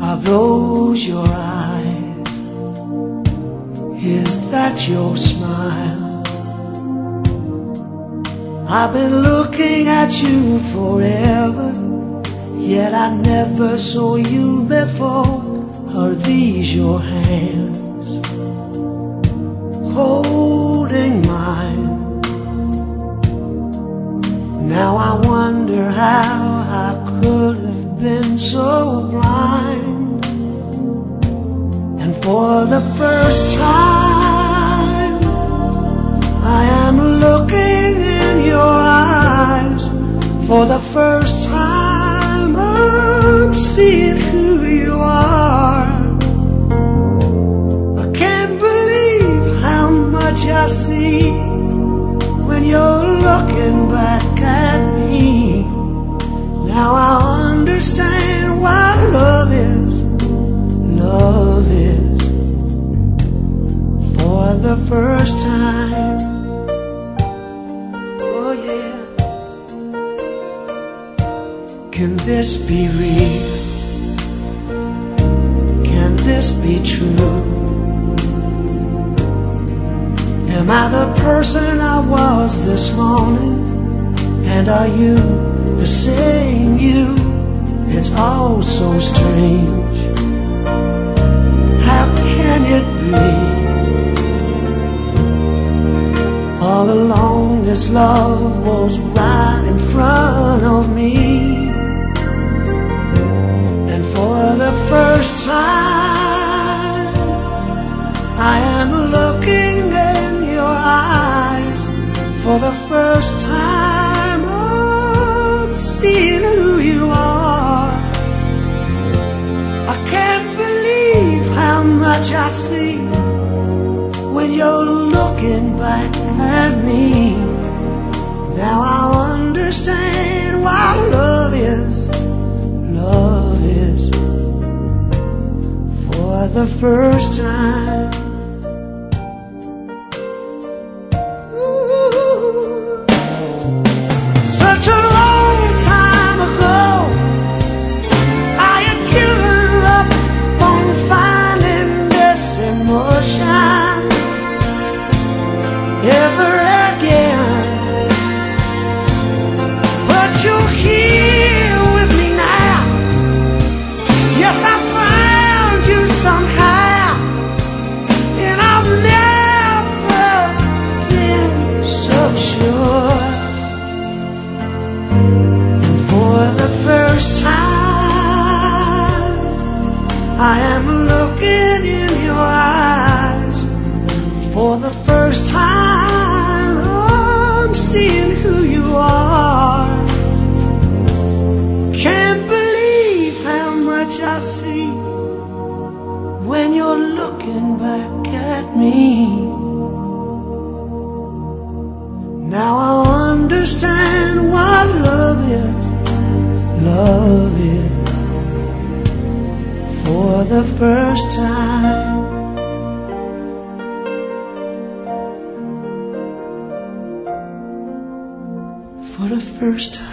Are those your eyes? Is that your smile? I've been looking at you forever, yet I never saw you before. Are these your hands holding mine? Now I wonder how I could have been so blind. And for the first time I am looking in your eyes. For the first time I'm seeing who you are. I can't believe how much I see when you're looking back at me. Now I understand what love is. Love is. For the first time. Oh yeah. Can this be real? Can this be true? Am I the person I was this morning? And are you the same you? It's all so strange. How can it be? All along this love was right in front of me. And for the first time I am looking in your eyes. For the first time I'm seeing who you are. I can't believe how much I see when you're looking back at me. Now I understand what love is. Love is. For the first time. Such a long time ago I had given up on finding this emotion ever again. But you're here with me now. Yes, I found you somehow, and I've never been so sure. For the first time I am looking in your eyes. For the first time I'm seeing who you are. Can't believe how much I see when you're looking back at me. Now I understand what love is. Love is. For the first time. For the first time.